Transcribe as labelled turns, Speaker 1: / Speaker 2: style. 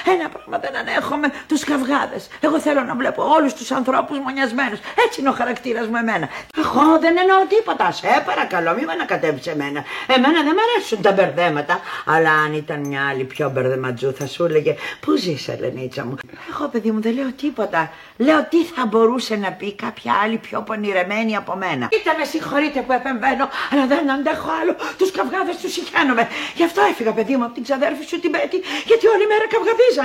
Speaker 1: Ένα πράγμα δεν ανέχομαι, τους καυγάδες. Εγώ θέλω να βλέπω όλους τους ανθρώπους μονιασμένους. Έτσι είναι ο χαρακτήρας μου εμένα.
Speaker 2: Εγώ δεν εννοώ τίποτα. Σε παρακαλώ, μη με ανακατεύεις εμένα. Εμένα δεν μ' αρέσουν τα μπερδέματα. Αλλά αν ήταν μια άλλη πιο μπερδεματζού, θα σου έλεγε πού ζεις, Ελενίτσα μου.
Speaker 1: Εγώ, παιδί μου, δεν λέω τίποτα. Λέω τι θα μπορούσε να πει κάποια άλλη πιο πονηρεμένη από μένα. Είτε με συγχωρείτε που επεμβαίνω, αλλά δεν αντέχω άλλο. Τους καυγάδες τους συχαίνομαι. Γι' αυτό έφυγα, παιδί μου, από την ξαδέρφη σου την Πέτη, γιατί όλη μέρα καυγαδίζαμε.